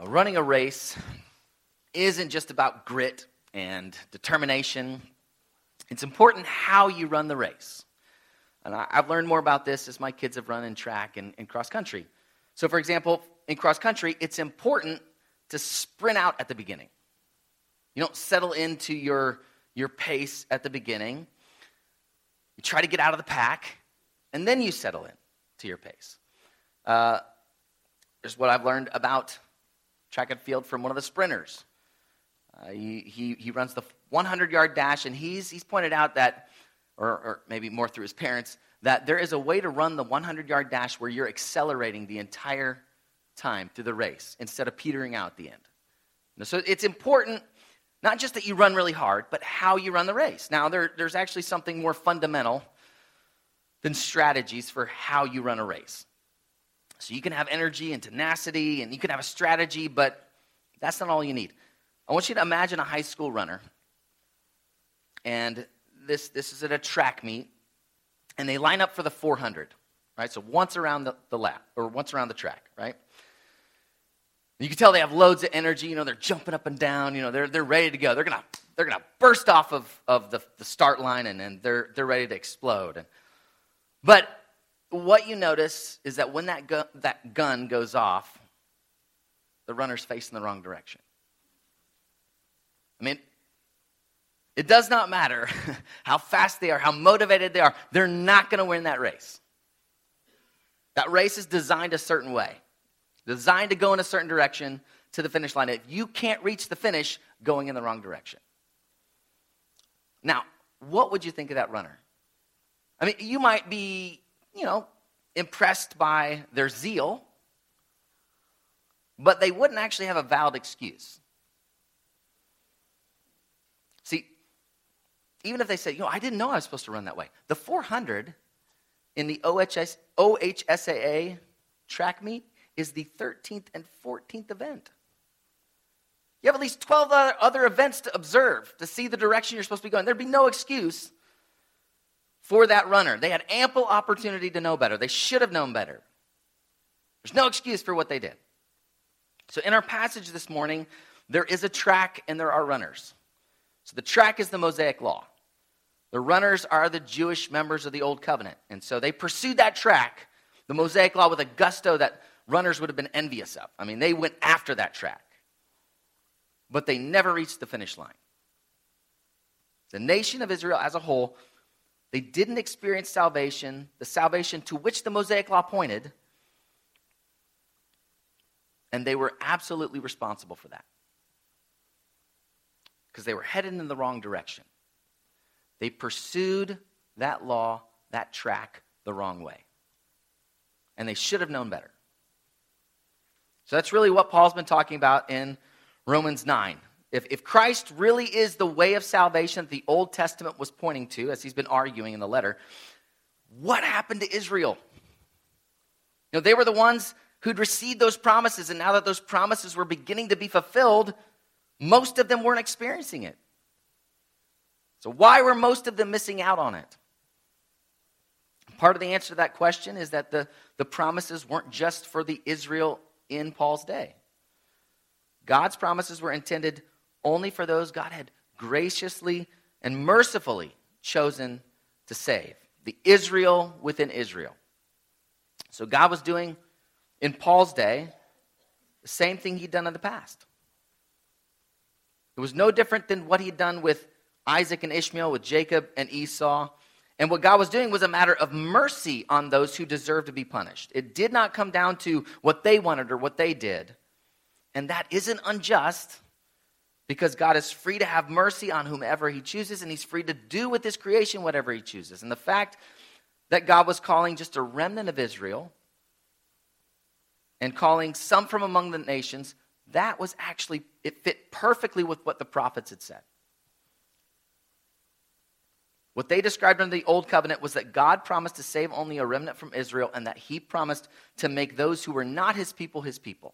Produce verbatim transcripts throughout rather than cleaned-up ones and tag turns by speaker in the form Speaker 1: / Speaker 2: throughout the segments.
Speaker 1: Running a race isn't just about grit and determination. It's important how you run the race. And I, I've learned more about this as my kids have run in track and, and cross country. So for example, in cross country, it's important to sprint out at the beginning. You don't settle into your, your pace at the beginning. You try to get out of the pack, and then you settle in to your pace. Uh, there's what I've learned about track and field from one of the sprinters. Uh, he, he he runs the hundred-yard dash, and he's he's pointed out that, or, or maybe more through his parents, that there is a way to run the hundred-yard dash where you're accelerating the entire time through the race instead of petering out at the end. So it's important not just that you run really hard, but how you run the race. Now, there, there's actually something more fundamental than strategies for how you run a race. So you can have energy and tenacity, and you can have a strategy, but that's not all you need. I want you to imagine a high school runner, and this, this is at a track meet, and they line up for the four hundred, right? So once around the, the lap, or once around the track, right? You can tell they have loads of energy. You know, they're jumping up and down. You know, they're they're ready to go. They're gonna they're gonna burst off of, of the, the start line, and, and they're they're ready to explode. And, but what you notice is that when that gu- that gun goes off, the runner's facing the wrong direction. I mean, it does not matter how fast they are, how motivated they are. They're not going to win that race. That race is designed a certain way, designed to go in a certain direction to the finish line. If you can't reach the finish going in the wrong direction. Now, what would you think of that runner? I mean, you might be, you know, impressed by their zeal, but they wouldn't actually have a valid excuse. See, even if they said, you know, I didn't know I was supposed to run that way. The four hundred in the O H S, O H S A A track meet is the thirteenth and fourteenth event. You have at least twelve other, other events to observe, to see the direction you're supposed to be going. There'd be no excuse for that runner. They had ample opportunity to know better. They should have known better. There's no excuse for what they did. So in our passage this morning, there is a track and there are runners. So the track is the Mosaic Law. The runners are the Jewish members of the Old Covenant. And so they pursued that track, the Mosaic Law, with a gusto that runners would have been envious of. I mean, they went after that track. But they never reached the finish line. The nation of Israel as a whole, they didn't experience salvation, the salvation to which the Mosaic Law pointed, and they were absolutely responsible for that. Because they were headed in the wrong direction. They pursued that law, that track, the wrong way. And they should have known better. So that's really what Paul's been talking about in Romans nine. If, if Christ really is the way of salvation that the Old Testament was pointing to, as he's been arguing in the letter, what happened to Israel? You know, they were the ones who'd received those promises, and now that those promises were beginning to be fulfilled, most of them weren't experiencing it. So why were most of them missing out on it? Part of the answer to that question is that the, the promises weren't just for the Israel in Paul's day. God's promises were intended only for those God had graciously and mercifully chosen to save. The Israel within Israel. So God was doing in Paul's day the same thing he'd done in the past. It was no different than what he'd done with Isaac and Ishmael, with Jacob and Esau. And what God was doing was a matter of mercy on those who deserved to be punished. It did not come down to what they wanted or what they did. And that isn't unjust, because God is free to have mercy on whomever he chooses, and he's free to do with his creation whatever he chooses. And the fact that God was calling just a remnant of Israel and calling some from among the nations, that was actually, it fit perfectly with what the prophets had said. What they described under the Old Covenant was that God promised to save only a remnant from Israel, and that he promised to make those who were not his people his people.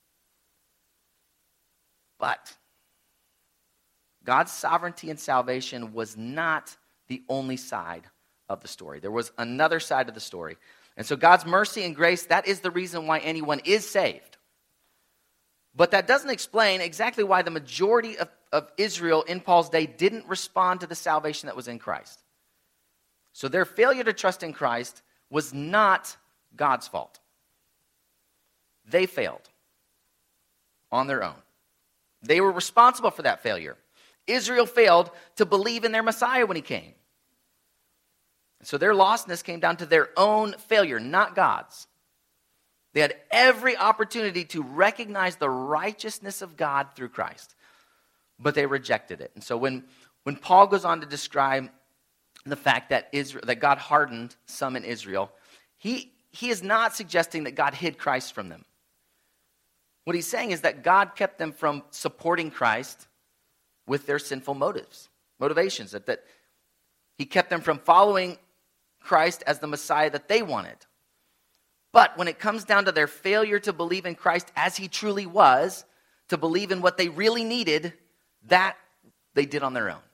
Speaker 1: But God's sovereignty and salvation was not the only side of the story. There was another side of the story. And so God's mercy and grace, that is the reason why anyone is saved. But that doesn't explain exactly why the majority of, of Israel in Paul's day didn't respond to the salvation that was in Christ. So their failure to trust in Christ was not God's fault. They failed on their own. They were responsible for that failure. Israel failed to believe in their Messiah when he came. So their lostness came down to their own failure, not God's. They had every opportunity to recognize the righteousness of God through Christ, but they rejected it. And so when, when Paul goes on to describe the fact that Israel, that God hardened some in Israel, he, he is not suggesting that God hid Christ from them. What he's saying is that God kept them from supporting Christ with their sinful motives, motivations, that, that he kept them from following Christ as the Messiah that they wanted. But when it comes down to their failure to believe in Christ as he truly was, to believe in what they really needed, that they did on their own.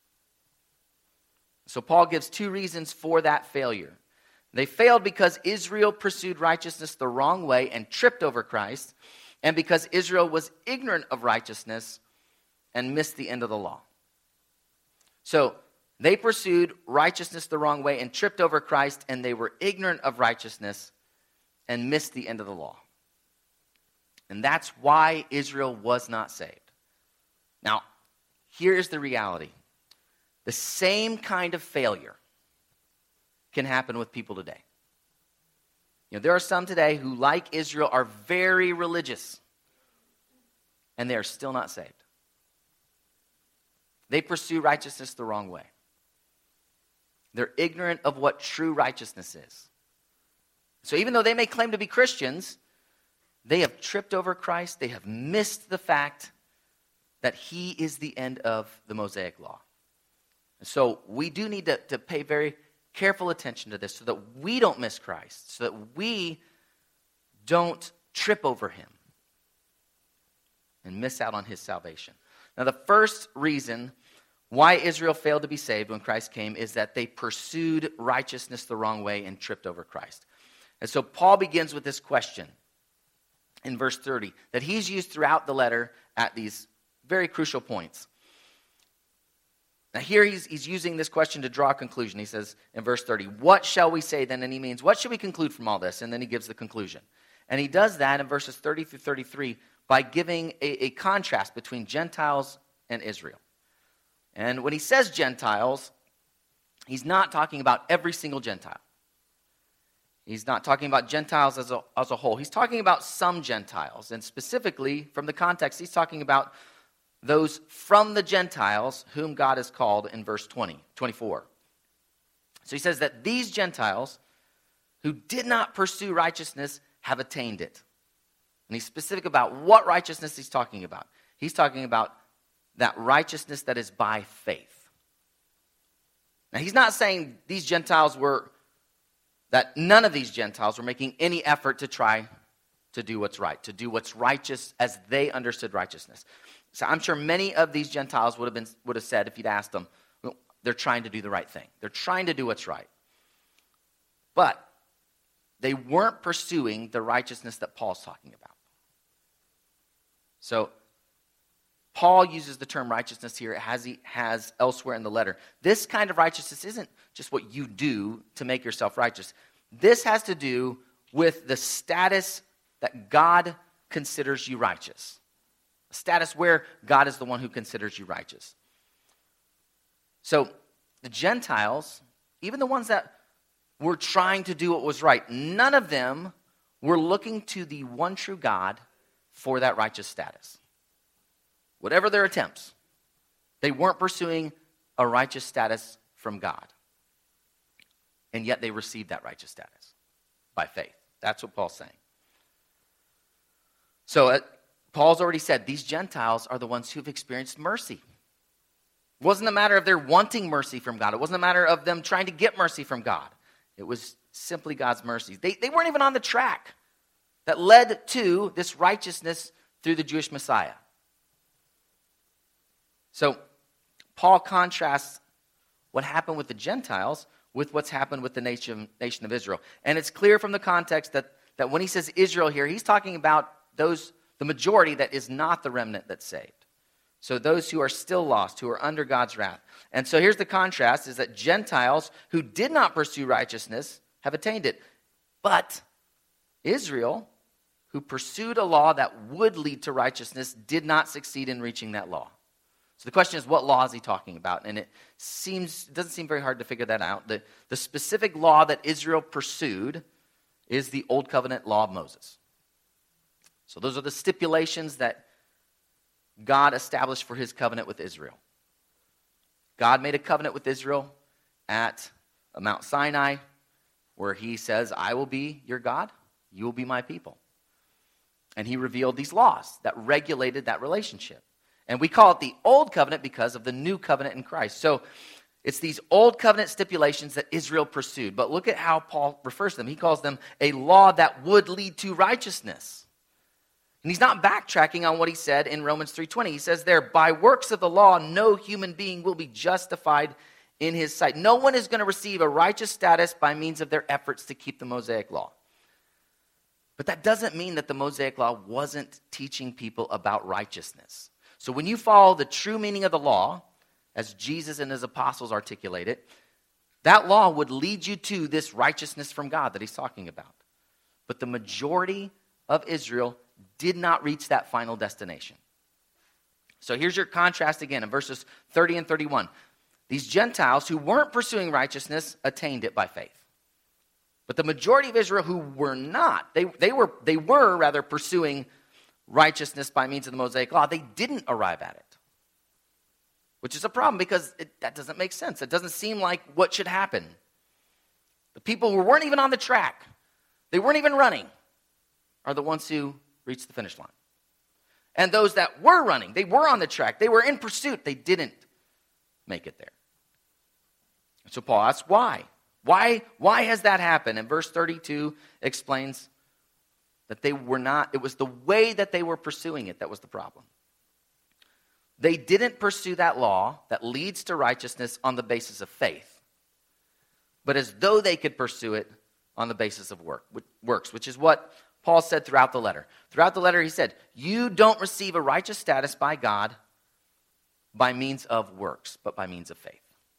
Speaker 1: So Paul gives two reasons for that failure. They failed because Israel pursued righteousness the wrong way and tripped over Christ, and because Israel was ignorant of righteousness and missed the end of the law. So they pursued righteousness the wrong way and tripped over Christ, and they were ignorant of righteousness and missed the end of the law. And that's why Israel was not saved. Now, here's the reality. The same kind of failure can happen with people today. You know, there are some today who, like Israel, are very religious, and they are still not saved. They pursue righteousness the wrong way. They're ignorant of what true righteousness is. So even though they may claim to be Christians, they have tripped over Christ. They have missed the fact that he is the end of the Mosaic law. And so we do need to, to pay very careful attention to this so that we don't miss Christ, so that we don't trip over him and miss out on his salvation. Now, the first reason why Israel failed to be saved when Christ came is that they pursued righteousness the wrong way and tripped over Christ. And so Paul begins with this question in verse thirty that he's used throughout the letter at these very crucial points. Now here he's, he's using this question to draw a conclusion. He says in verse thirty, what shall we say then? And he means, what should we conclude from all this? And then he gives the conclusion. And he does that in verses thirty through thirty-three by giving a, a contrast between Gentiles and Israel. And when he says Gentiles, he's not talking about every single Gentile. He's not talking about Gentiles as a, as a whole. He's talking about some Gentiles. And specifically, from the context, he's talking about those from the Gentiles whom God has called in verse twenty, twenty-four. So he says that these Gentiles who did not pursue righteousness have attained it. And he's specific about what righteousness he's talking about. He's talking about that righteousness that is by faith. Now he's not saying these Gentiles were, that none of these Gentiles were making any effort to try to do what's right, to do what's righteous as they understood righteousness. So I'm sure many of these Gentiles would have been would have said, if you'd asked them, well, they're trying to do the right thing. They're trying to do what's right. But they weren't pursuing the righteousness that Paul's talking about. So Paul uses the term righteousness here as he has elsewhere in the letter. This kind of righteousness isn't just what you do to make yourself righteous. This has to do with the status that God considers you righteous. A status where God is the one who considers you righteous. So the Gentiles, even the ones that were trying to do what was right, none of them were looking to the one true God for that righteous status. Whatever their attempts, they weren't pursuing a righteous status from God. And yet they received that righteous status by faith. That's what Paul's saying. So uh, Paul's already said these Gentiles are the ones who've experienced mercy. It wasn't a matter of their wanting mercy from God. It wasn't a matter of them trying to get mercy from God. It was simply God's mercy. They, they weren't even on the track that led to this righteousness through the Jewish Messiah. So Paul contrasts what happened with the Gentiles with what's happened with the nation, nation of Israel. And it's clear from the context that, that when he says Israel here, he's talking about those, the majority that is not the remnant that's saved. So those who are still lost, who are under God's wrath. And so here's the contrast, is that Gentiles who did not pursue righteousness have attained it. But Israel, who pursued a law that would lead to righteousness, did not succeed in reaching that law. So the question is, what law is he talking about? And it seems it doesn't seem very hard to figure that out. The, the specific law that Israel pursued is the Old Covenant law of Moses. So those are the stipulations that God established for his covenant with Israel. God made a covenant with Israel at Mount Sinai, where he says, I will be your God, you will be my people. And he revealed these laws that regulated that relationship. And we call it the Old Covenant because of the new covenant in Christ. So it's these Old Covenant stipulations that Israel pursued. But look at how Paul refers to them. He calls them a law that would lead to righteousness. And he's not backtracking on what he said in Romans three twenty. He says there, by works of the law, no human being will be justified in his sight. No one is going to receive a righteous status by means of their efforts to keep the Mosaic law. But that doesn't mean that the Mosaic law wasn't teaching people about righteousness. So when you follow the true meaning of the law, as Jesus and his apostles articulate it, that law would lead you to this righteousness from God that he's talking about. But the majority of Israel did not reach that final destination. So here's your contrast again in verses thirty and thirty-one. These Gentiles who weren't pursuing righteousness attained it by faith. But the majority of Israel who were not, they, they were they were rather pursuing righteousness by means of the Mosaic law, they didn't arrive at it. Which is a problem because it, that doesn't make sense. It doesn't seem like what should happen. The people who weren't even on the track, they weren't even running, are the ones who reached the finish line. And those that were running, they were on the track, they were in pursuit, they didn't make it there. So Paul asks, why? Why, why has that happened? And verse thirty-two explains that they were not, it was the way that they were pursuing it that was the problem. They didn't pursue that law that leads to righteousness on the basis of faith, but as though they could pursue it on the basis of work, works, which is what Paul said throughout the letter. Throughout the letter, he said, you don't receive a righteous status by God by means of works, but by means of faith.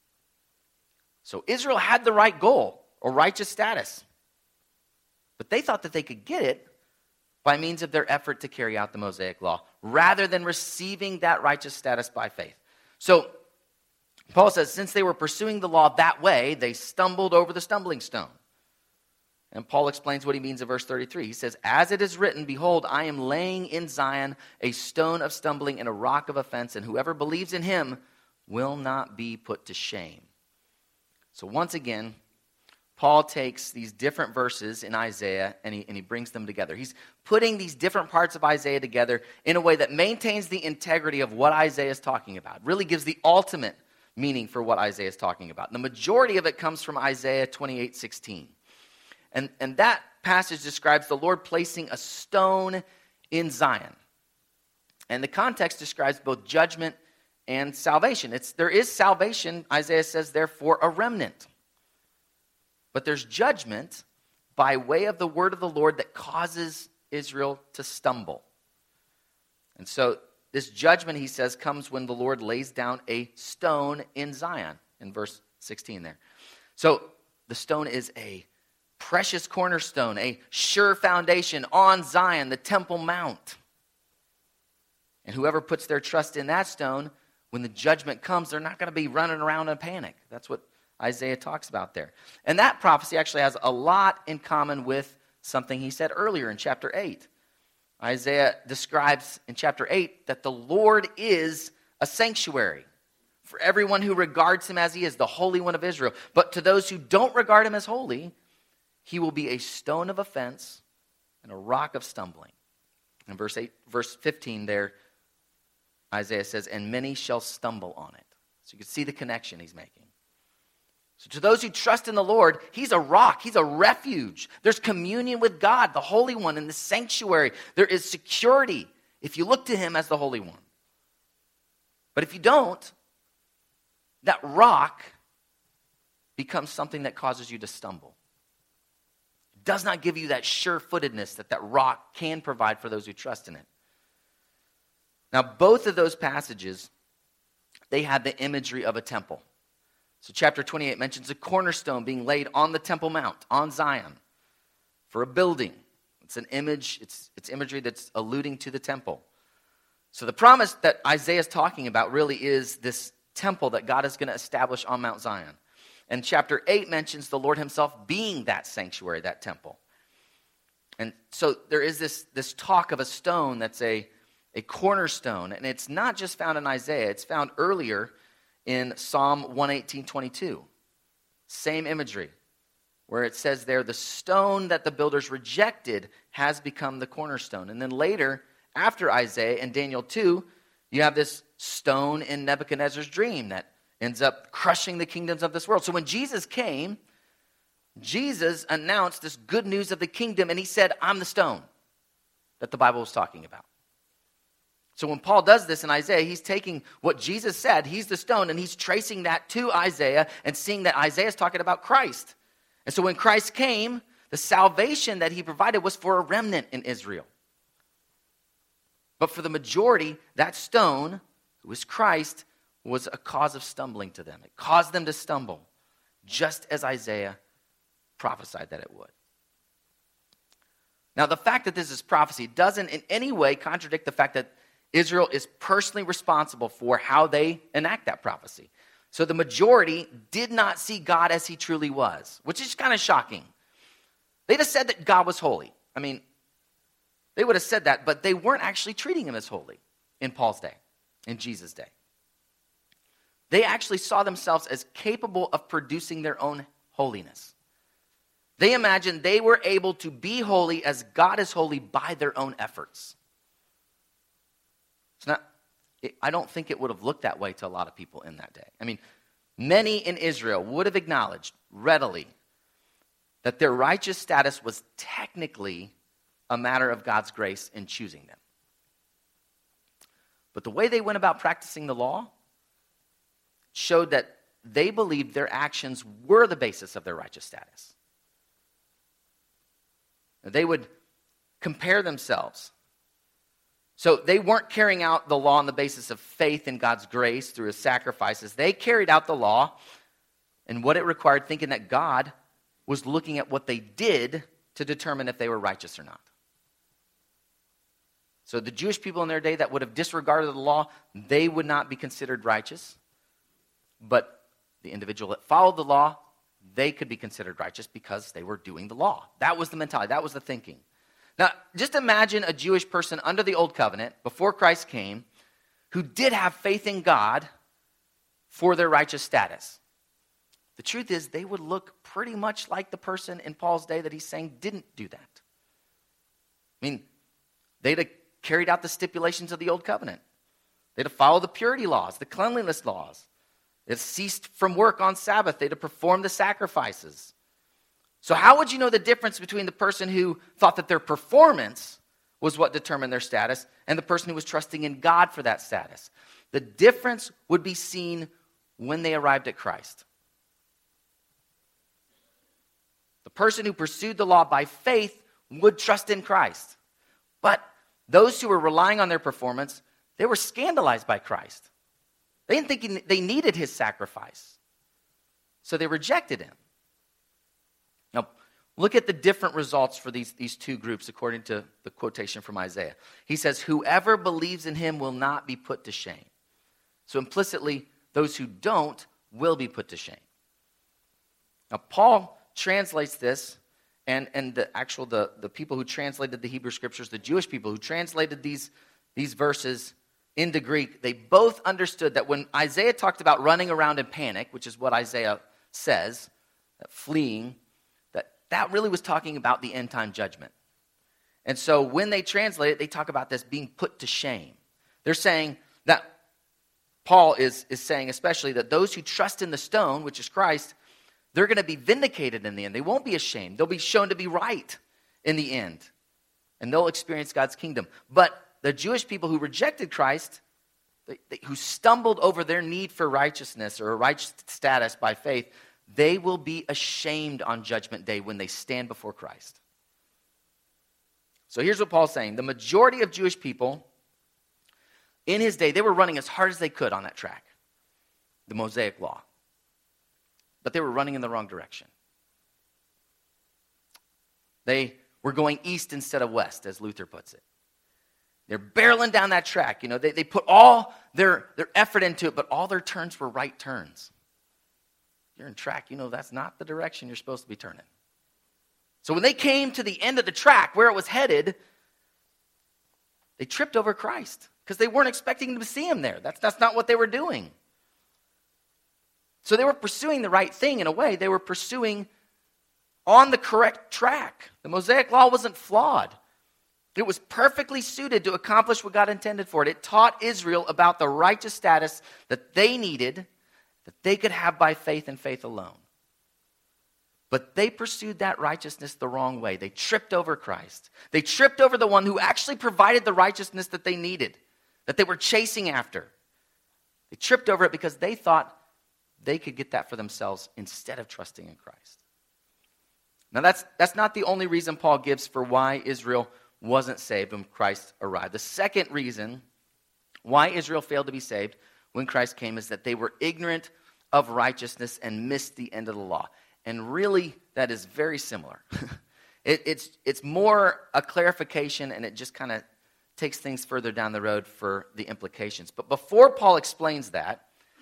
Speaker 1: So Israel had the right goal, or righteous status, but they thought that they could get it by means of their effort to carry out the Mosaic law, rather than receiving that righteous status by faith. So Paul says, since they were pursuing the law that way, they stumbled over the stumbling stone. And Paul explains what he means in verse thirty-three. He says, as it is written, behold, I am laying in Zion a stone of stumbling and a rock of offense, and whoever believes in him will not be put to shame. So once again, Paul takes these different verses in Isaiah and he, and he brings them together. He's putting these different parts of Isaiah together in a way that maintains the integrity of what Isaiah is talking about. It really gives the ultimate meaning for what Isaiah is talking about. The majority of it comes from Isaiah twenty-eight sixteen. And, and that passage describes the Lord placing a stone in Zion. And the context describes both judgment and salvation. It's, there is salvation, Isaiah says, there for a remnant. But there's judgment by way of the word of the Lord that causes Israel to stumble. And so this judgment, he says, comes when the Lord lays down a stone in Zion, in verse sixteen there. So the stone is a precious cornerstone, a sure foundation on Zion, the Temple Mount. And whoever puts their trust in that stone, when the judgment comes, they're not going to be running around in panic. That's what Isaiah talks about there. And that prophecy actually has a lot in common with something he said earlier in chapter eight. Isaiah describes in chapter eight that the Lord is a sanctuary for everyone who regards him as he is, the Holy One of Israel. But to those who don't regard him as holy, he will be a stone of offense and a rock of stumbling. In verse eight, verse fifteen there, Isaiah says, and many shall stumble on it. So you can see the connection he's making. So to those who trust in the Lord, he's a rock. He's a refuge. There's communion with God, the Holy One, in the sanctuary. There is security if you look to him as the Holy One. But if you don't, that rock becomes something that causes you to stumble. It does not give you that sure-footedness that that rock can provide for those who trust in it. Now, both of those passages, they had the imagery of a temple. So chapter twenty-eight mentions a cornerstone being laid on the Temple Mount, on Zion, for a building. It's an image, it's, it's imagery that's alluding to the temple. So the promise that Isaiah is talking about really is this temple that God is going to establish on Mount Zion. And chapter eight mentions the Lord himself being that sanctuary, that temple. And so there is this, this talk of a stone that's a, a cornerstone. And it's not just found in Isaiah. It's found earlier in Psalm one eighteen twenty-two. Same imagery, where it says there, the stone that the builders rejected has become the cornerstone. And then later, after Isaiah in Daniel two, you have this stone in Nebuchadnezzar's dream that ends up crushing the kingdoms of this world. So when Jesus came, Jesus announced this good news of the kingdom, and he said, I'm the stone that the Bible was talking about. So when Paul does this in Isaiah, he's taking what Jesus said, he's the stone, and he's tracing that to Isaiah and seeing that Isaiah is talking about Christ. And so when Christ came, the salvation that he provided was for a remnant in Israel. But for the majority, that stone, who was Christ, was a cause of stumbling to them. It caused them to stumble, just as Isaiah prophesied that it would. Now, the fact that this is prophecy doesn't in any way contradict the fact that Israel is personally responsible for how they enact that prophecy. So the majority did not see God as he truly was, which is kind of shocking. They'd have said that God was holy. I mean, they would have said that, but they weren't actually treating him as holy in Paul's day, in Jesus' day. They actually saw themselves as capable of producing their own holiness. They imagined they were able to be holy as God is holy by their own efforts. It's not, it, I don't think it would have looked that way to a lot of people in that day. I mean, many in Israel would have acknowledged readily that their righteous status was technically a matter of God's grace in choosing them. But the way they went about practicing the law showed that they believed their actions were the basis of their righteous status. They would compare themselves. So they weren't carrying out the law on the basis of faith in God's grace through his sacrifices. They carried out the law and what it required, thinking that God was looking at what they did to determine if they were righteous or not. So the Jewish people in their day that would have disregarded the law, they would not be considered righteous. But the individual that followed the law, they could be considered righteous because they were doing the law. That was the mentality. That was the thinking. Now, just imagine a Jewish person under the old covenant, before Christ came, who did have faith in God for their righteous status. The truth is, they would look pretty much like the person in Paul's day that he's saying didn't do that. I mean, they'd have carried out the stipulations of the old covenant. They'd have followed the purity laws, the cleanliness laws. They'd have ceased from work on Sabbath. They'd have performed the sacrifices. So how would you know the difference between the person who thought that their performance was what determined their status and the person who was trusting in God for that status? The difference would be seen when they arrived at Christ. The person who pursued the law by faith would trust in Christ. But those who were relying on their performance, they were scandalized by Christ. They didn't think they needed his sacrifice. So they rejected him. Now, look at the different results for these, these two groups according to the quotation from Isaiah. He says, whoever believes in him will not be put to shame. So implicitly, those who don't will be put to shame. Now, Paul translates this, and, and the actual, the, the people who translated the Hebrew Scriptures, the Jewish people who translated these, these verses into Greek, they both understood that when Isaiah talked about running around in panic, which is what Isaiah says, that fleeing, that that really was talking about the end-time judgment. And so when they translate it, they talk about this being put to shame. They're saying that, Paul is, is saying especially that those who trust in the stone, which is Christ, they're going to be vindicated in the end. They won't be ashamed. They'll be shown to be right in the end. And they'll experience God's kingdom. But the Jewish people who rejected Christ, they, they, who stumbled over their need for righteousness or a righteous status by faith, they will be ashamed on Judgment Day when they stand before Christ. So here's what Paul's saying. The majority of Jewish people, in his day, they were running as hard as they could on that track, the Mosaic Law. But they were running in the wrong direction. They were going east instead of west, as Luther puts it. They're barreling down that track. You know, they, they put all their, their effort into it, but all their turns were right turns. You're in track, you know that's not the direction you're supposed to be turning. So when they came to the end of the track, where it was headed, they tripped over Christ because they weren't expecting to see him there. That's, that's not what they were doing. So they were pursuing the right thing in a way. They were pursuing on the correct track. The Mosaic Law wasn't flawed. It was perfectly suited to accomplish what God intended for it. It taught Israel about the righteous status that they needed, that they could have by faith and faith alone. But they pursued that righteousness the wrong way. They tripped over Christ. They tripped over the one who actually provided the righteousness that they needed, that they were chasing after. They tripped over it because they thought they could get that for themselves instead of trusting in Christ. Now that's, that's not the only reason Paul gives for why Israel wasn't saved when Christ arrived. The second reason why Israel failed to be saved when Christ came is that they were ignorant of righteousness and missed the end of the law. And really, that is very similar. it, it's, it's more a clarification, and it just kind of takes things further down the road for the implications. But before Paul explains that,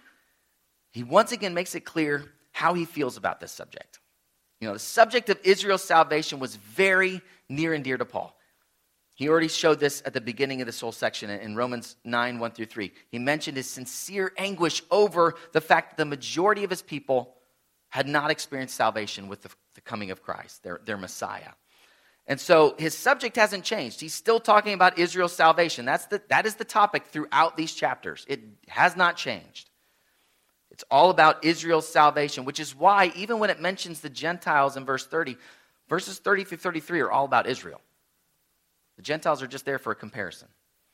Speaker 1: he once again makes it clear how he feels about this subject. You know, the subject of Israel's salvation was very near and dear to Paul. He already showed this at the beginning of this whole section in Romans nine, one through three. He mentioned his sincere anguish over the fact that the majority of his people had not experienced salvation with the, the coming of Christ, their, their Messiah. And so his subject hasn't changed. He's still talking about Israel's salvation. That's the, that is the topic throughout these chapters. It has not changed. It's all about Israel's salvation, which is why even when it mentions the Gentiles in verse thirty, verses thirty through thirty-three are all about Israel. The Gentiles are just there for a comparison.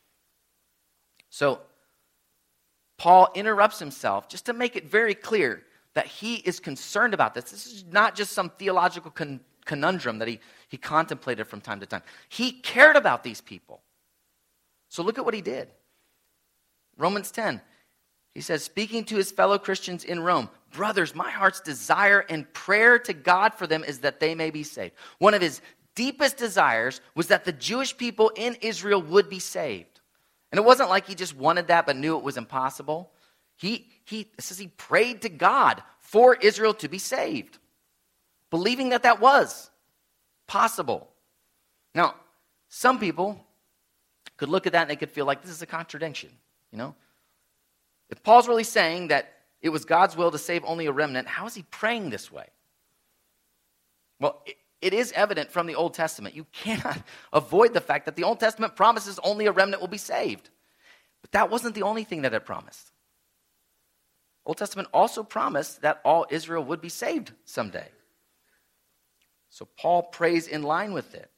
Speaker 1: So Paul interrupts himself just to make it very clear that he is concerned about this. This is not just some theological con- conundrum that he, he contemplated from time to time. He cared about these people. So look at what he did. Romans ten. He says, speaking to his fellow Christians in Rome, brothers, my heart's desire and prayer to God for them is that they may be saved. One of his deepest desires was that the Jewish people in Israel would be saved. And it wasn't like he just wanted that but knew it was impossible. He, he it says he prayed to God for Israel to be saved, believing that that was possible. Now, some people could look at that and they could feel like this is a contradiction, you know? If Paul's really saying that it was God's will to save only a remnant, how is he praying this way? Well, it, it is evident from the Old Testament. You cannot avoid the fact that the Old Testament promises only a remnant will be saved. But that wasn't the only thing that it promised. Old Testament also promised that all Israel would be saved someday. So Paul prays in line with it.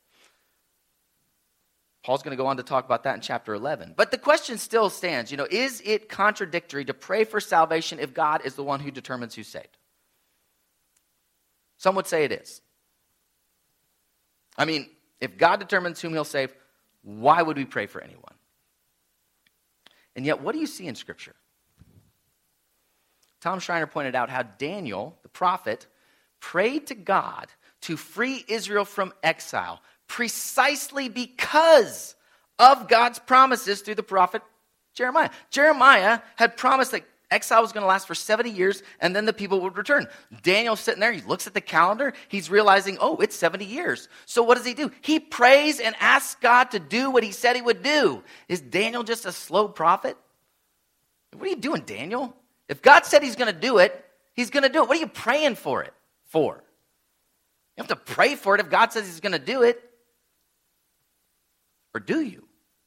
Speaker 1: Paul's going to go on to talk about that in chapter eleven. But the question still stands, you know, is it contradictory to pray for salvation if God is the one who determines who's saved? Some would say it is. I mean, if God determines whom he'll save, why would we pray for anyone? And yet, what do you see in Scripture? Tom Schreiner pointed out how Daniel, the prophet, prayed to God to free Israel from exile precisely because of God's promises through the prophet Jeremiah. Jeremiah had promised that exile was going to last for seventy years and then the people would return. Daniel's sitting there, he looks at the calendar, he's realizing, oh, it's seventy years. So what does he do? He prays and asks God to do what he said he would do. Is Daniel just a slow prophet? What are you doing, Daniel? If God said he's going to do it, he's going to do it. What are you praying for it for? You have to pray for it if God says he's going to do it. Or do you?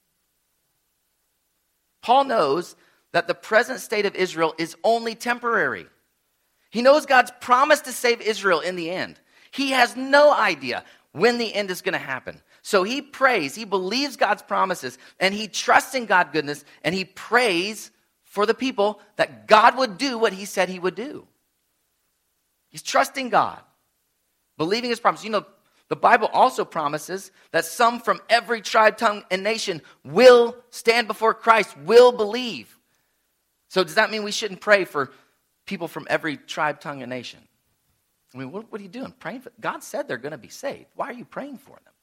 Speaker 1: Paul knows that the present state of Israel is only temporary. He knows God's promise to save Israel in the end. He has no idea when the end is going to happen. So he prays, he believes God's promises, and he trusts in God's goodness, and he prays for the people that God would do what he said he would do. He's trusting God, believing his promise. You know, The Bible also promises that some from every tribe, tongue, and nation will stand before Christ, will believe. So does that mean we shouldn't pray for people from every tribe, tongue, and nation? I mean, what, what are you doing? Praying for? God said they're going to be saved. Why are you praying for them?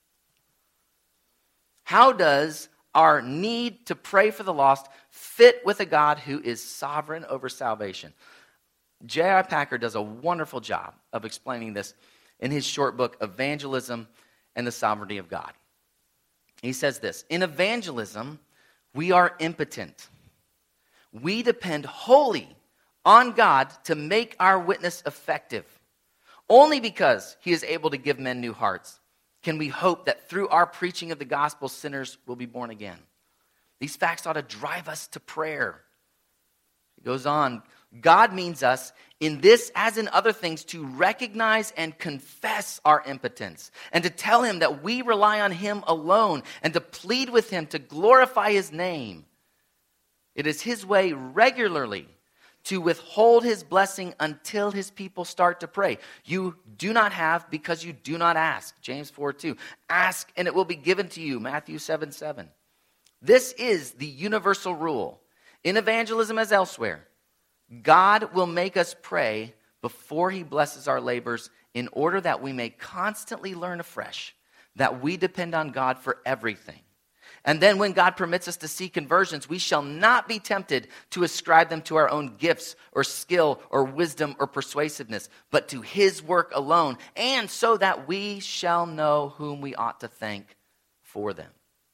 Speaker 1: How does our need to pray for the lost fit with a God who is sovereign over salvation? J I Packer does a wonderful job of explaining this in his short book, Evangelism and the Sovereignty of God. He says this: in evangelism, we are impotent. We depend wholly on God to make our witness effective. Only because he is able to give men new hearts can we hope that through our preaching of the gospel, sinners will be born again. These facts ought to drive us to prayer. It goes on. God means us in this, as in other things, to recognize and confess our impotence and to tell him that we rely on him alone and to plead with him to glorify his name. It is his way regularly to withhold his blessing until his people start to pray. You do not have because you do not ask. James four two. Ask and it will be given to you. Matthew seven seven. This is the universal rule. In evangelism as elsewhere, God will make us pray before he blesses our labors in order that we may constantly learn afresh that we depend on God for everything. And then when God permits us to see conversions, we shall not be tempted to ascribe them to our own gifts or skill or wisdom or persuasiveness, but to his work alone, and so that we shall know whom we ought to thank for them.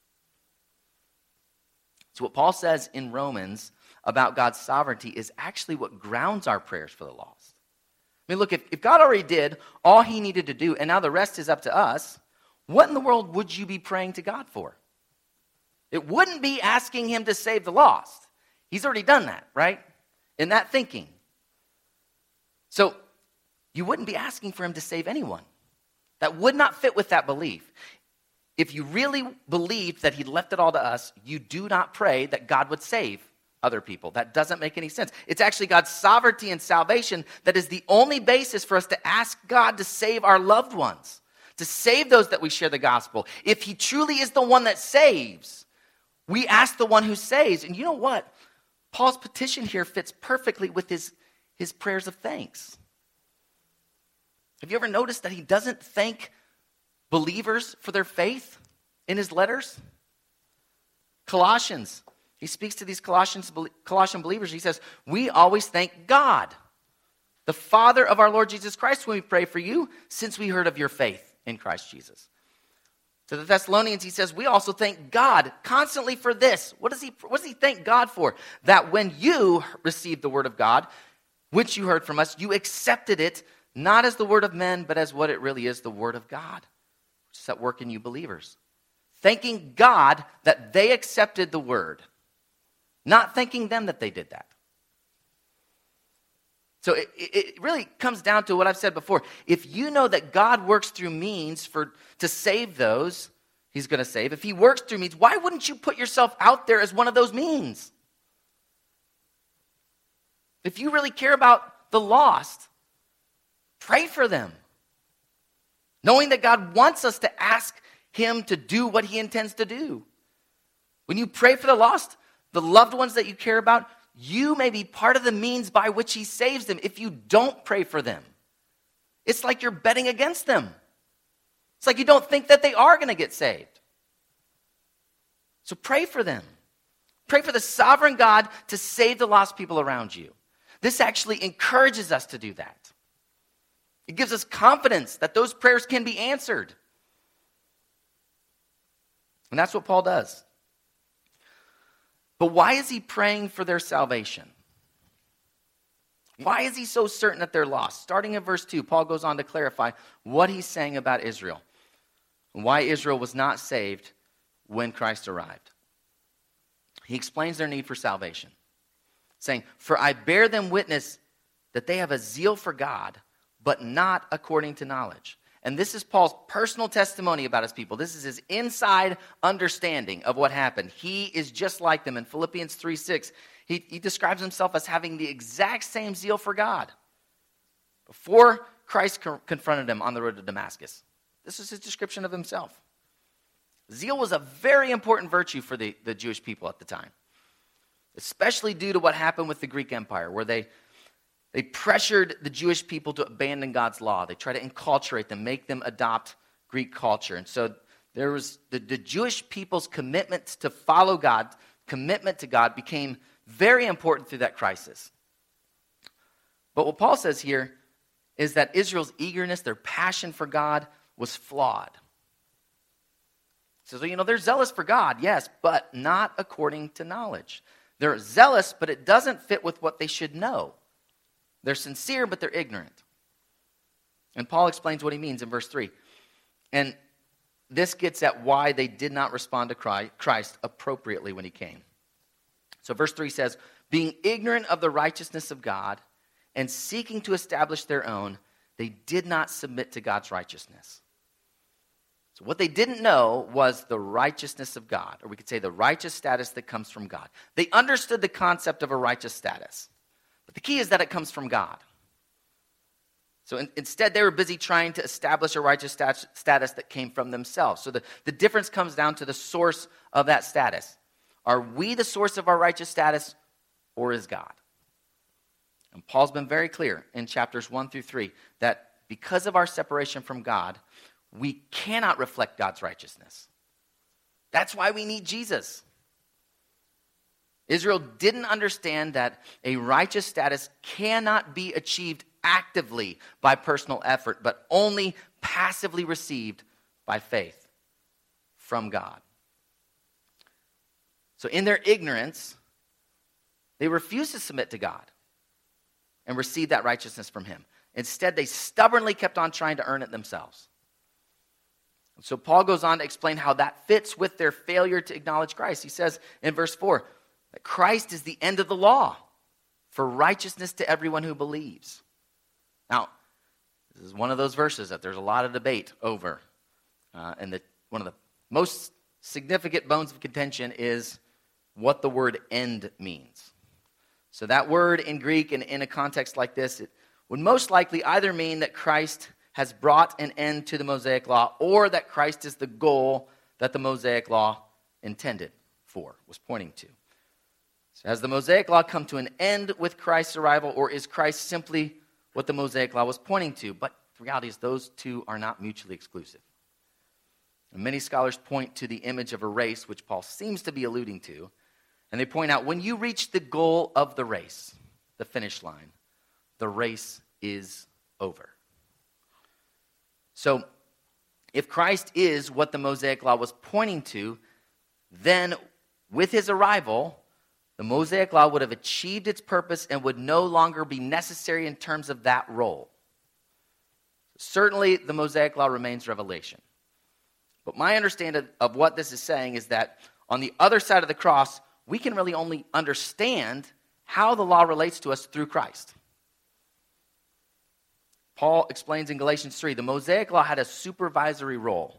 Speaker 1: So what Paul says in Romans about God's sovereignty is actually what grounds our prayers for the lost. I mean, look, if, if God already did all he needed to do, and now the rest is up to us, what in the world would you be praying to God for? It wouldn't be asking him to save the lost. He's already done that, right? In that thinking. So you wouldn't be asking for him to save anyone. That would not fit with that belief. If you really believed that he left it all to us, you do not pray that God would save other people. That doesn't make any sense. It's actually God's sovereignty and salvation that is the only basis for us to ask God to save our loved ones, to save those that we share the gospel. If he truly is the one that saves, we ask the one who saves. And you know what? Paul's petition here fits perfectly with his, his prayers of thanks. Have you ever noticed that he doesn't thank believers for their faith in his letters? Colossians, he speaks to these Colossians, Colossian believers. He says, we always thank God, the Father of our Lord Jesus Christ, when we pray for you, since we heard of your faith in Christ Jesus. To the Thessalonians, he says, we also thank God constantly for this. What does he, what does he thank God for? That when you received the word of God, which you heard from us, you accepted it, not as the word of men, but as what it really is, the word of God, which is at work in you believers. Thanking God that they accepted the word, not thanking them that they did that. So it, it really comes down to what I've said before. If you know that God works through means for to save those he's going to save, if he works through means, why wouldn't you put yourself out there as one of those means? If you really care about the lost, pray for them. Knowing that God wants us to ask him to do what he intends to do. When you pray for the lost, the loved ones that you care about, you may be part of the means by which he saves them if you don't pray for them. It's like you're betting against them. It's like you don't think that they are going to get saved. So pray for them. Pray for the sovereign God to save the lost people around you. This actually encourages us to do that. It gives us confidence that those prayers can be answered. And that's what Paul does. But why is he praying for their salvation? Why is he so certain that they're lost? Starting in verse two, Paul goes on to clarify what he's saying about Israel. And why Israel was not saved when Christ arrived. He explains their need for salvation, saying, for I bear them witness that they have a zeal for God, but not according to knowledge. And this is Paul's personal testimony about his people. This is his inside understanding of what happened. He is just like them. In Philippians three six, he, he describes himself as having the exact same zeal for God before Christ co- confronted him on the road to Damascus. This is his description of himself. Zeal was a very important virtue for the, the Jewish people at the time, especially due to what happened with the Greek Empire, where they, they pressured the Jewish people to abandon God's law. They tried to enculturate them, make them adopt Greek culture. And so there was the, the Jewish people's commitment to follow God, commitment to God became very important through that crisis. But what Paul says here is that Israel's eagerness, their passion for God, was flawed. He says, well, you know, they're zealous for God, yes, but not according to knowledge. They're zealous, but it doesn't fit with what they should know. They're sincere, but they're ignorant. And Paul explains what he means in verse three. And this gets at why they did not respond to Christ appropriately when he came. So verse three says, being ignorant of the righteousness of God and seeking to establish their own, they did not submit to God's righteousness. So what they didn't know was the righteousness of God, or we could say the righteous status that comes from God. They understood the concept of a righteous status, but the key is that it comes from God. So in, instead, they were busy trying to establish a righteous stat, status that came from themselves. So the, the difference comes down to the source of that status. Are we the source of our righteous status, or is God? And Paul's been very clear in chapters one through three that because of our separation from God, we cannot reflect God's righteousness. That's why we need Jesus. Israel didn't understand that a righteous status cannot be achieved actively by personal effort, but only passively received by faith from God. So in their ignorance, they refused to submit to God and receive that righteousness from him. Instead, they stubbornly kept on trying to earn it themselves. So Paul goes on to explain how that fits with their failure to acknowledge Christ. He says in verse four that Christ is the end of the law for righteousness to everyone who believes. Now, this is one of those verses that there's a lot of debate over. Uh, and the, one of the most significant bones of contention is what the word end means. So that word in Greek and in a context like this, it would most likely either mean that Christ has brought an end to the Mosaic law, or that Christ is the goal that the Mosaic law intended for, was pointing to. So has the Mosaic law come to an end with Christ's arrival, or is Christ simply what the Mosaic law was pointing to? But the reality is those two are not mutually exclusive. And many scholars point to the image of a race, which Paul seems to be alluding to, and they point out when you reach the goal of the race, the finish line, the race is over. So, if Christ is what the Mosaic law was pointing to, then with his arrival, the Mosaic law would have achieved its purpose and would no longer be necessary in terms of that role. Certainly, the Mosaic law remains revelation. But my understanding of what this is saying is that on the other side of the cross, we can really only understand how the law relates to us through Christ. Paul explains in Galatians three, the Mosaic law had a supervisory role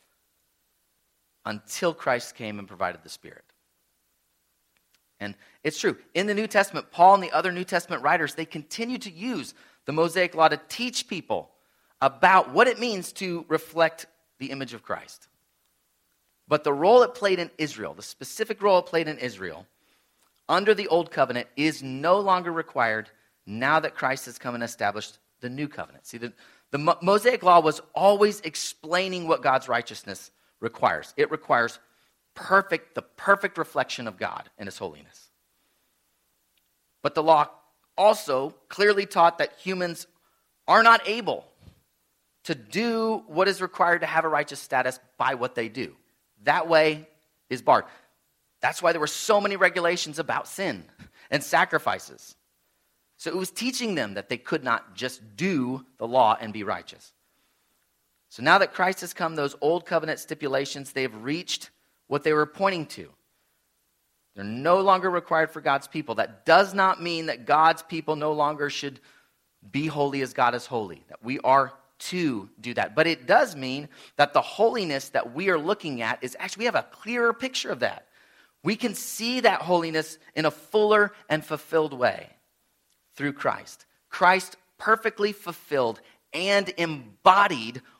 Speaker 1: until Christ came and provided the Spirit. And it's true. In the New Testament, Paul and the other New Testament writers, they continue to use the Mosaic law to teach people about what it means to reflect the image of Christ. But the role it played in Israel, the specific role it played in Israel, under the Old Covenant is no longer required now that Christ has come and established the new covenant. See, the, the Mo- Mosaic law was always explaining what God's righteousness requires. It requires perfect, the perfect reflection of God and his holiness. But the law also clearly taught that humans are not able to do what is required to have a righteous status by what they do. That way is barred. That's why there were so many regulations about sin and sacrifices. So it was teaching them that they could not just do the law and be righteous. So now that Christ has come, those old covenant stipulations, they've reached what they were pointing to. They're no longer required for God's people. That does not mean that God's people no longer should be holy as God is holy, that we are to do that. But it does mean that the holiness that we are looking at is actually, we have a clearer picture of that. We can see that holiness in a fuller and fulfilled way through Christ. Christ perfectly fulfilled and embodied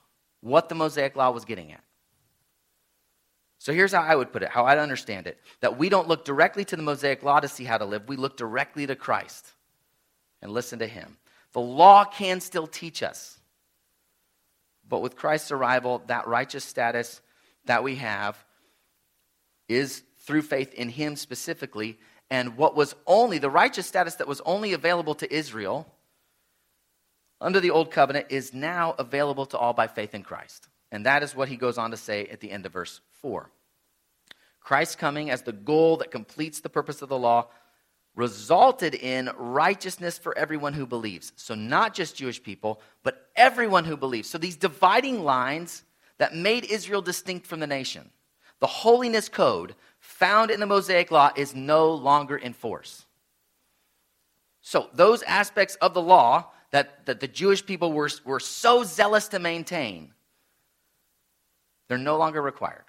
Speaker 1: what the Mosaic Law was getting at. So here's how I would put it, how I'd understand it. That we don't look directly to the Mosaic Law to see how to live. We look directly to Christ and listen to him. The law can still teach us. But with Christ's arrival, that righteous status that we have is through faith in him specifically. And what was only, the righteous status that was only available to Israel under the old covenant is now available to all by faith in Christ. And that is what he goes on to say at the end of verse four. Christ's coming as the goal that completes the purpose of the law resulted in righteousness for everyone who believes. So not just Jewish people, but everyone who believes. So these dividing lines that made Israel distinct from the nation, the holiness code found in the Mosaic Law is no longer in force. So those aspects of the law that, that the Jewish people were, were so zealous to maintain, they're no longer required.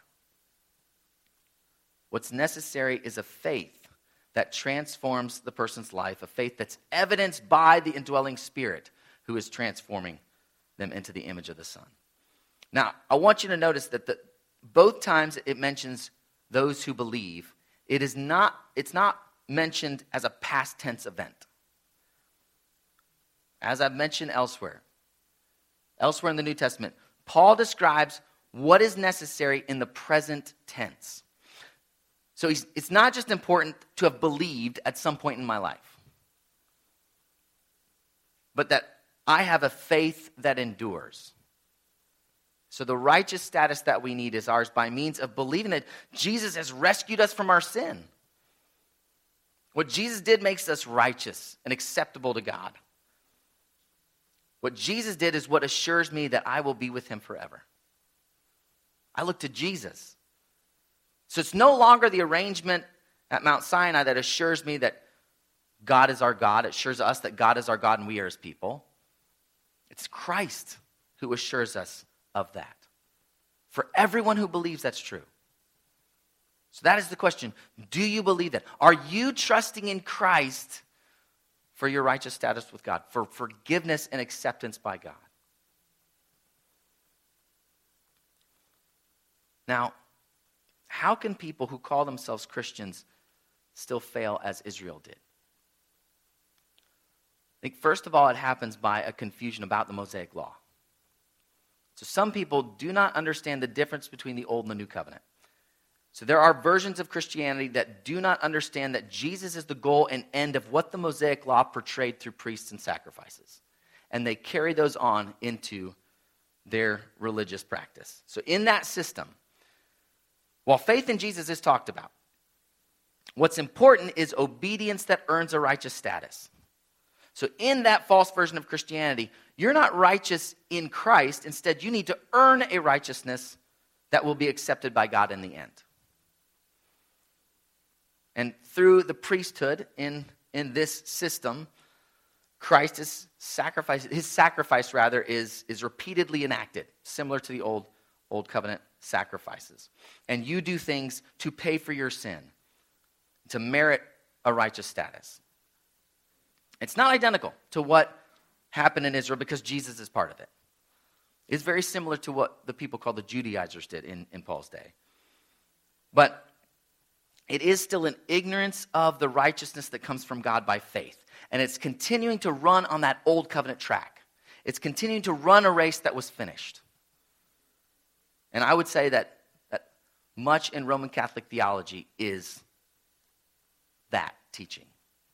Speaker 1: What's necessary is a faith that transforms the person's life, a faith that's evidenced by the indwelling Spirit who is transforming them into the image of the Son. Now, I want you to notice that the, both times it mentions those who believe, it is not, it's not mentioned as a past tense event. As I've mentioned elsewhere, elsewhere in the New Testament, Paul describes what is necessary in the present tense. So he's, it's not just important to have believed at some point in my life, but that I have a faith that endures. So the righteous status that we need is ours by means of believing that Jesus has rescued us from our sin. What Jesus did makes us righteous and acceptable to God. What Jesus did is what assures me that I will be with him forever. I look to Jesus. So it's no longer the arrangement at Mount Sinai that assures me that God is our God. It assures us that God is our God and we are his people. It's Christ who assures us of that. For everyone who believes, that's true. So that is the question. Do you believe that? Are you trusting in Christ for your righteous status with God, for forgiveness and acceptance by God? Now, how can people who call themselves Christians still fail as Israel did? I think first of all, it happens by a confusion about the Mosaic Law. So some people do not understand the difference between the Old and the New Covenant. So there are versions of Christianity that do not understand that Jesus is the goal and end of what the Mosaic Law portrayed through priests and sacrifices. And they carry those on into their religious practice. So in that system, while faith in Jesus is talked about, what's important is obedience that earns a righteous status. So in that false version of Christianity, you're not righteous in Christ. Instead, you need to earn a righteousness that will be accepted by God in the end. And through the priesthood in, in this system, Christ is sacrifice, his sacrifice rather is, is repeatedly enacted, similar to the old, old covenant sacrifices. And you do things to pay for your sin, to merit a righteous status. It's not identical to what happened in Israel because Jesus is part of it. It's very similar to what the people called the Judaizers did in, in Paul's day. But it is still an ignorance of the righteousness that comes from God by faith. And it's continuing to run on that old covenant track. It's continuing to run a race that was finished. And I would say that, that much in Roman Catholic theology is that teaching.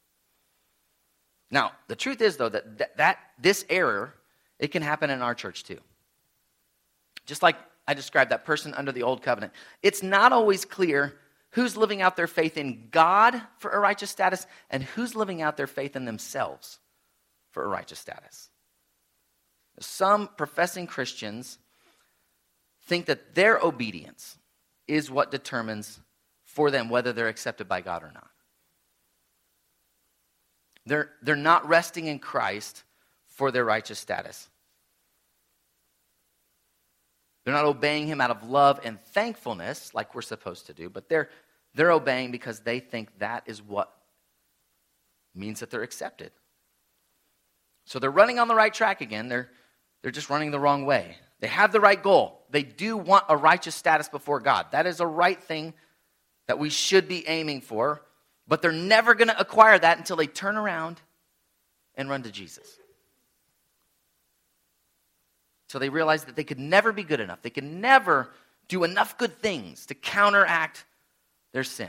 Speaker 1: Now, the truth is, though, that, that that this error, it can happen in our church too. Just like I described that person under the old covenant. It's not always clear who's living out their faith in God for a righteous status and who's living out their faith in themselves for a righteous status. Some professing Christians think that their obedience is what determines for them whether they're accepted by God or not. They're, they're not resting in Christ for their righteous status. They're not obeying him out of love and thankfulness like we're supposed to do, but they're, they're obeying because they think that is what means that they're accepted. So they're running on the right track again. They're, they're just running the wrong way. They have the right goal. They do want a righteous status before God. That is a right thing that we should be aiming for, but they're never going to acquire that until they turn around and run to Jesus. So they realize that they could never be good enough. They could never do enough good things to counteract their sin.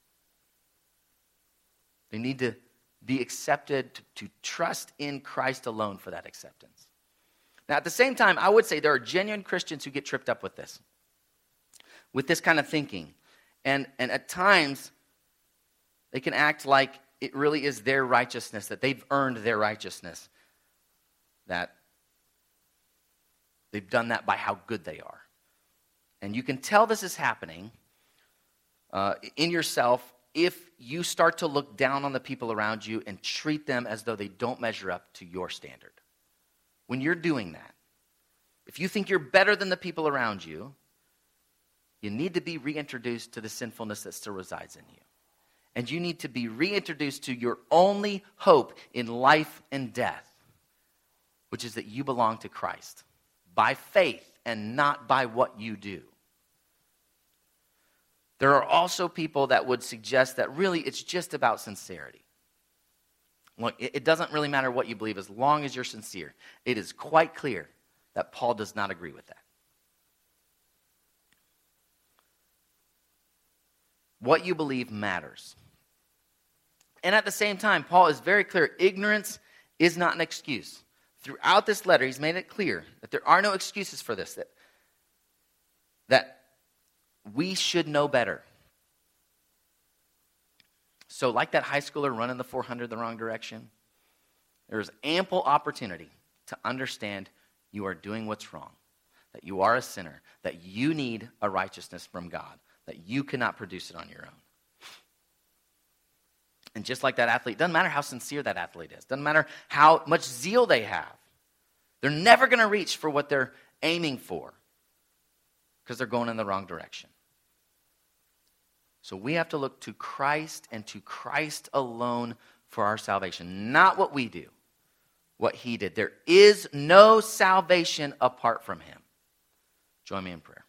Speaker 1: They need to be accepted, to, to trust in Christ alone for that acceptance. Now, at the same time, I would say there are genuine Christians who get tripped up with this, with this kind of thinking. And, and at times, they can act like it really is their righteousness, that they've earned their righteousness, that they've done that by how good they are. And you can tell this is happening uh, in yourself if you start to look down on the people around you and treat them as though they don't measure up to your standard. When you're doing that, if you think you're better than the people around you, you need to be reintroduced to the sinfulness that still resides in you. And you need to be reintroduced to your only hope in life and death, which is that you belong to Christ by faith and not by what you do. There are also people that would suggest that really it's just about sincerity. Look, it doesn't really matter what you believe as long as you're sincere. It is quite clear that Paul does not agree with that. What you believe matters. And at the same time, Paul is very clear, ignorance is not an excuse. Throughout this letter, he's made it clear that there are no excuses for this, that, that we should know better. So like that high schooler running the four hundred the wrong direction, there's ample opportunity to understand you are doing what's wrong, that you are a sinner, that you need a righteousness from God, that you cannot produce it on your own. And just like that athlete, doesn't matter how sincere that athlete is, doesn't matter how much zeal they have, they're never going to reach for what they're aiming for because they're going in the wrong direction. So we have to look to Christ and to Christ alone for our salvation, not what we do, what he did. There is no salvation apart from him. Join me in prayer.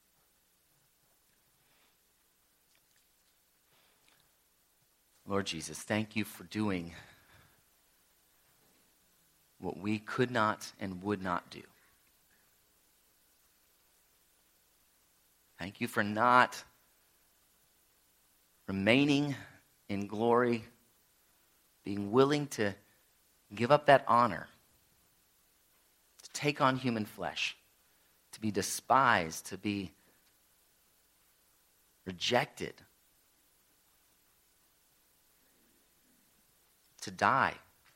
Speaker 1: Lord Jesus, thank you for doing what we could not and would not do. Thank you for not remaining in glory, being willing to give up that honor, to take on human flesh, to be despised, to be rejected, to die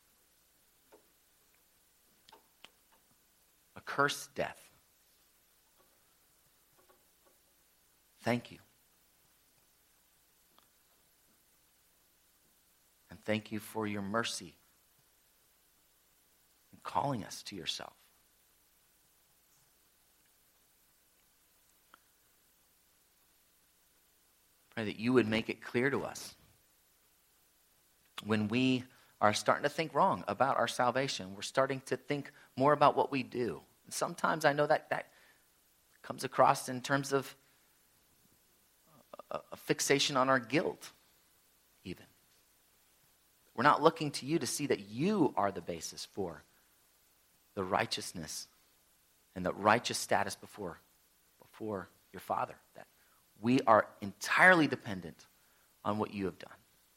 Speaker 1: a cursed death. Thank you. And thank you for your mercy in calling us to yourself. Pray that you would make it clear to us when we are starting to think wrong about our salvation. We're starting to think more about what we do. And sometimes I know that that comes across in terms of a, a fixation on our guilt, even. We're not looking to you to see that you are the basis for the righteousness and the righteous status before, before your Father. That we are entirely dependent on what you have done.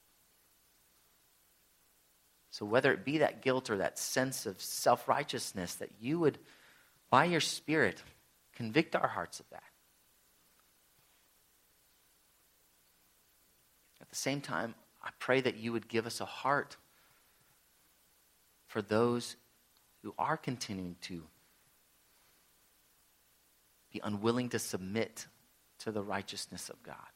Speaker 1: So whether it be that guilt or that sense of self-righteousness, that you would, by your Spirit, convict our hearts of that. At the same time, I pray that you would give us a heart for those who are continuing to be unwilling to submit to the righteousness of God.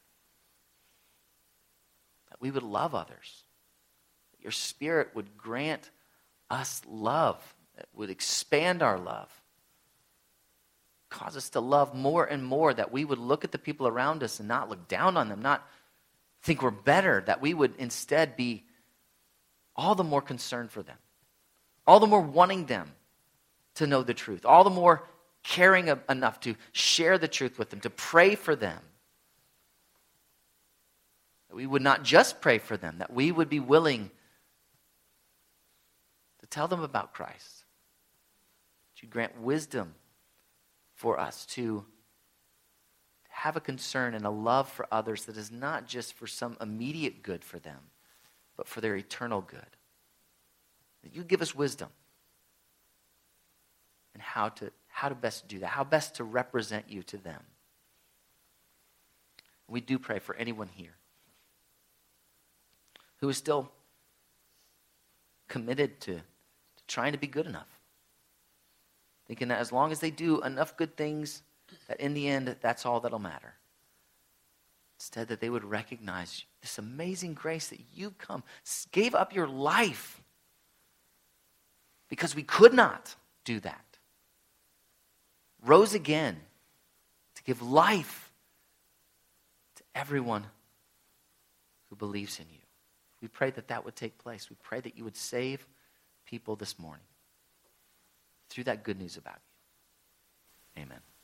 Speaker 1: That we would love others. That your Spirit would grant us love. That would expand our love. Cause us to love more and more. That we would look at the people around us and not look down on them. Not think we're better. That we would instead be all the more concerned for them. All the more wanting them to know the truth. All the more caring enough to share the truth with them, to pray for them. That we would not just pray for them, that we would be willing to tell them about Christ. That you grant wisdom for us to have a concern and a love for others that is not just for some immediate good for them, but for their eternal good. That you give us wisdom and how to how to best do that, how best to represent you to them. We do pray for anyone here who is still committed to, to trying to be good enough. Thinking that as long as they do enough good things, that in the end, that's all that'll matter. Instead, that they would recognize this amazing grace that you've come, gave up your life because we could not do that. Rose again to give life to everyone who believes in you. We pray that that would take place. We pray that you would save people this morning through that good news about you. Amen.